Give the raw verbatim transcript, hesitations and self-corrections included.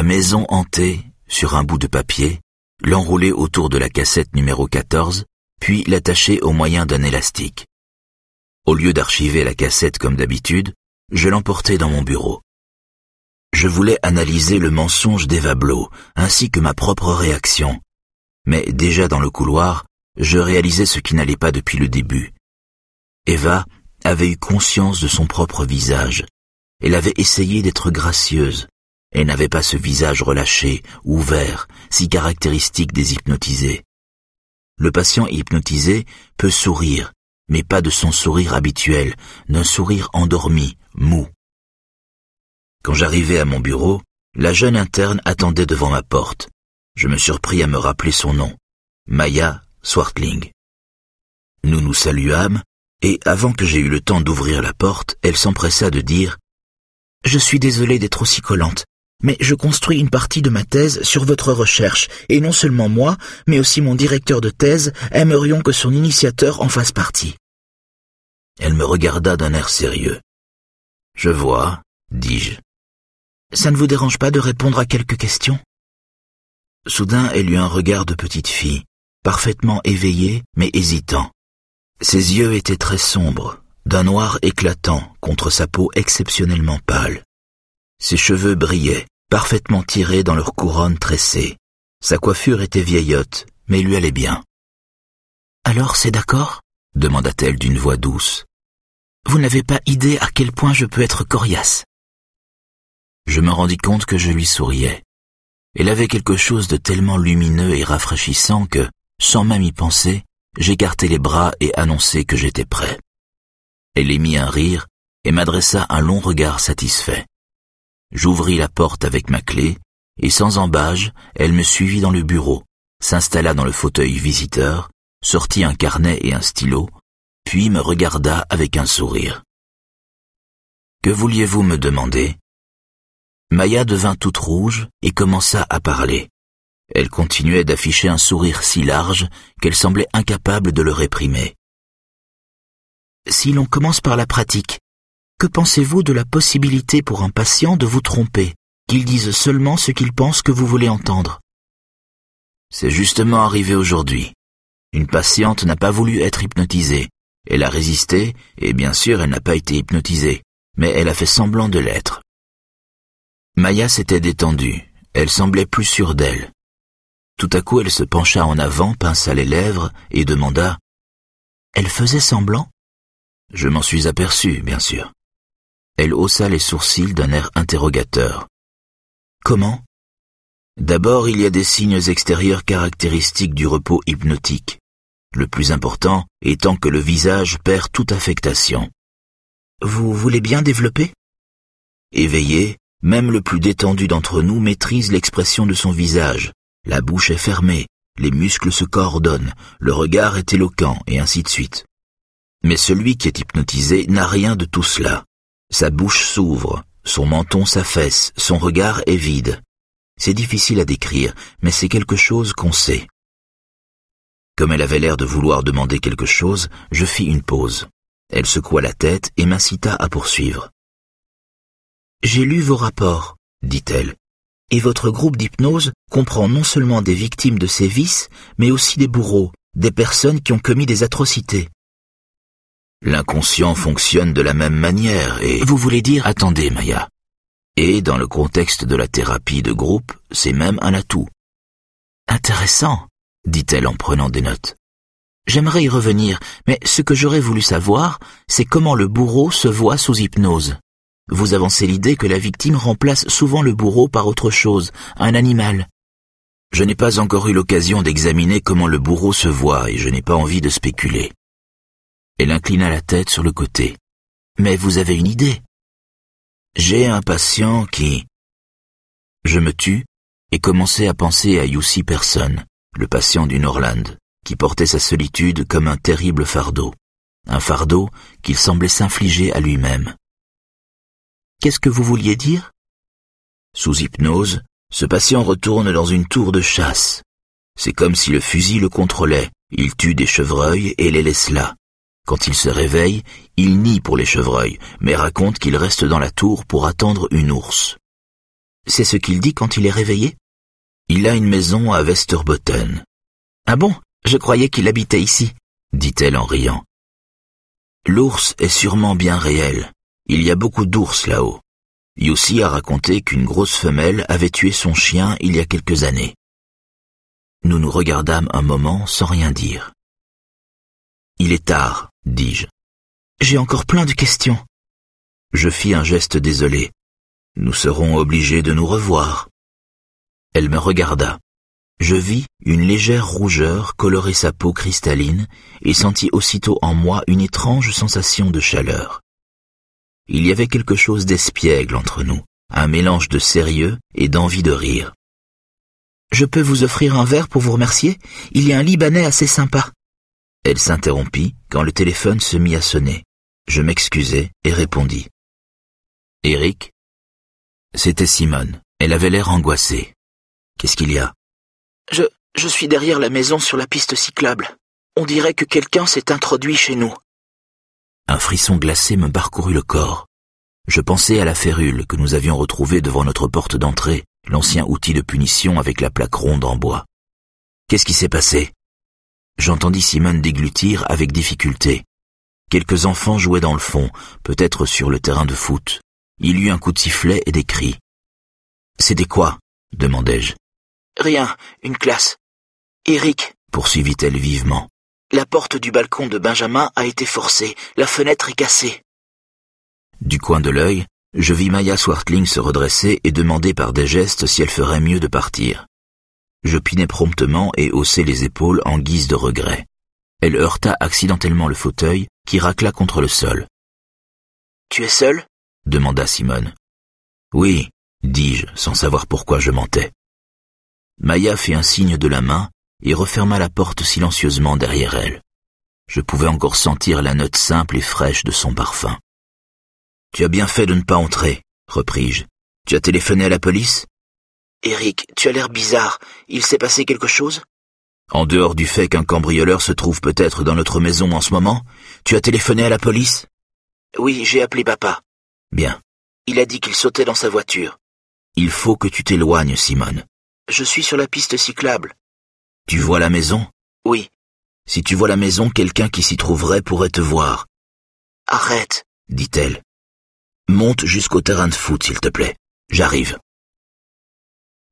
maison hantée, sur un bout de papier, l'enrouler autour de la cassette numéro quatorze, puis l'attacher au moyen d'un élastique. Au lieu d'archiver la cassette comme d'habitude, je l'emportai dans mon bureau. Je voulais analyser le mensonge d'Eva Blow, ainsi que ma propre réaction. Mais déjà dans le couloir, je réalisais ce qui n'allait pas depuis le début. Eva avait eu conscience de son propre visage. Elle avait essayé d'être gracieuse. Elle n'avait pas ce visage relâché, ouvert, si caractéristique des hypnotisés. Le patient hypnotisé peut sourire, mais pas de son sourire habituel, d'un sourire endormi, mou. Quand j'arrivai à mon bureau, la jeune interne attendait devant ma porte. Je me surpris à me rappeler son nom, Maya Swartling. Nous nous saluâmes, et avant que j'aie eu le temps d'ouvrir la porte, elle s'empressa de dire « Je suis désolée d'être aussi collante, mais je construis une partie de ma thèse sur votre recherche, et non seulement moi, mais aussi mon directeur de thèse aimerions que son initiateur en fasse partie. » Elle me regarda d'un air sérieux. « Je vois, » dis-je. « Ça ne vous dérange pas de répondre à quelques questions ?» Soudain, elle eut un regard de petite fille, parfaitement éveillé, mais hésitant. Ses yeux étaient très sombres, d'un noir éclatant contre sa peau exceptionnellement pâle. Ses cheveux brillaient, parfaitement tirés dans leur couronne tressée. Sa coiffure était vieillotte, mais lui allait bien. « Alors, c'est d'accord ?» demanda-t-elle d'une voix douce. « Vous n'avez pas idée à quel point je peux être coriace. » Je me rendis compte que je lui souriais. Elle avait quelque chose de tellement lumineux et rafraîchissant que, sans même y penser, j'écartai les bras et annonçai que j'étais prêt. Elle émit un rire et m'adressa un long regard satisfait. J'ouvris la porte avec ma clé, et sans embâge, elle me suivit dans le bureau, s'installa dans le fauteuil visiteur, sortit un carnet et un stylo, puis me regarda avec un sourire. « Que vouliez-vous me demander ?» Maya devint toute rouge et commença à parler. Elle continuait d'afficher un sourire si large qu'elle semblait incapable de le réprimer. « Si l'on commence par la pratique, que pensez-vous de la possibilité pour un patient de vous tromper, qu'il dise seulement ce qu'il pense que vous voulez entendre ?» C'est justement arrivé aujourd'hui. Une patiente n'a pas voulu être hypnotisée. Elle a résisté, et bien sûr elle n'a pas été hypnotisée, mais elle a fait semblant de l'être. Maya s'était détendue, elle semblait plus sûre d'elle. Tout à coup elle se pencha en avant, pinça les lèvres et demanda « Elle faisait semblant ?» Je m'en suis aperçu, bien sûr. Elle haussa les sourcils d'un air interrogateur. « Comment ?» D'abord, il y a des signes extérieurs caractéristiques du repos hypnotique, le plus important étant que le visage perd toute affectation. « Vous voulez bien développer ?» Éveillé, même le plus détendu d'entre nous maîtrise l'expression de son visage. La bouche est fermée, les muscles se coordonnent, le regard est éloquent, et ainsi de suite. Mais celui qui est hypnotisé n'a rien de tout cela. Sa bouche s'ouvre, son menton s'affaisse, son regard est vide. C'est difficile à décrire, mais c'est quelque chose qu'on sait. Comme elle avait l'air de vouloir demander quelque chose, je fis une pause. Elle secoua la tête et m'incita à poursuivre. « J'ai lu vos rapports, dit-elle, et votre groupe d'hypnose comprend non seulement des victimes de sévices, mais aussi des bourreaux, des personnes qui ont commis des atrocités. L'inconscient fonctionne de la même manière et... Vous voulez dire... Attendez, Maya. Et dans le contexte de la thérapie de groupe, c'est même un atout. Intéressant, dit-elle en prenant des notes. J'aimerais y revenir, mais ce que j'aurais voulu savoir, c'est comment le bourreau se voit sous hypnose. Vous avancez l'idée que la victime remplace souvent le bourreau par autre chose, un animal. Je n'ai pas encore eu l'occasion d'examiner comment le bourreau se voit et je n'ai pas envie de spéculer. Elle inclina la tête sur le côté. Mais vous avez une idée? J'ai un patient qui... Je me tus et commençai à penser à Yussi Persson, le patient du Norland, qui portait sa solitude comme un terrible fardeau. Un fardeau qu'il semblait s'infliger à lui-même. Qu'est-ce que vous vouliez dire? Sous hypnose, ce patient retourne dans une tour de chasse. C'est comme si le fusil le contrôlait. Il tue des chevreuils et les laisse là. Quand il se réveille, il nie pour les chevreuils, mais raconte qu'il reste dans la tour pour attendre une ours. C'est ce qu'il dit quand il est réveillé? Il a une maison à Westerbotten. Ah bon? Je croyais qu'il habitait ici, dit-elle en riant. L'ours est sûrement bien réel. Il y a beaucoup d'ours là-haut. Yossi a raconté qu'une grosse femelle avait tué son chien il y a quelques années. Nous nous regardâmes un moment sans rien dire. Il est tard, dis-je. J'ai encore plein de questions. Je fis un geste désolé. Nous serons obligés de nous revoir. Elle me regarda. Je vis une légère rougeur colorer sa peau cristalline et sentis aussitôt en moi une étrange sensation de chaleur. Il y avait quelque chose d'espiègle entre nous, un mélange de sérieux et d'envie de rire. « Je peux vous offrir un verre pour vous remercier? Il y a un Libanais assez sympa. » Elle s'interrompit quand le téléphone se mit à sonner. Je m'excusai et répondis. « Eric ?» C'était Simone. Elle avait l'air angoissée. « Qu'est-ce qu'il y a ?»« Je, je suis derrière la maison sur la piste cyclable. On dirait que quelqu'un s'est introduit chez nous. » Un frisson glacé me parcourut le corps. Je pensais à la férule que nous avions retrouvée devant notre porte d'entrée, l'ancien outil de punition avec la plaque ronde en bois. Qu'est-ce qui s'est passé? J'entendis Simone déglutir avec difficulté. Quelques enfants jouaient dans le fond, peut-être sur le terrain de foot. Il y eut un coup de sifflet et des cris. « C'était quoi ?» demandai-je. « Rien, une classe. Eric, poursuivit-elle vivement. La porte du balcon de Benjamin a été forcée, la fenêtre est cassée. » Du coin de l'œil, je vis Maya Swartling se redresser et demander par des gestes si elle ferait mieux de partir. J'opinai promptement et haussai les épaules en guise de regret. Elle heurta accidentellement le fauteuil qui racla contre le sol. « Tu es seule ?» demanda Simone. « Oui, dis-je, sans savoir pourquoi je mentais. » Maya fit un signe de la main et referma la porte silencieusement derrière elle. Je pouvais encore sentir la note simple et fraîche de son parfum. « Tu as bien fait de ne pas entrer, » repris-je. « Tu as téléphoné à la police ?»« Eric, tu as l'air bizarre. Il s'est passé quelque chose ?»« En dehors du fait qu'un cambrioleur se trouve peut-être dans notre maison en ce moment, tu as téléphoné à la police ?»« Oui, j'ai appelé papa. »« Bien. Il a dit qu'il sautait dans sa voiture. »« Il faut que tu t'éloignes, Simone. »« Je suis sur la piste cyclable. »« Tu vois la maison ?»« Oui. »« Si tu vois la maison, quelqu'un qui s'y trouverait pourrait te voir. »« Arrête, dit-elle. »« Monte jusqu'au terrain de foot, s'il te plaît. J'arrive. »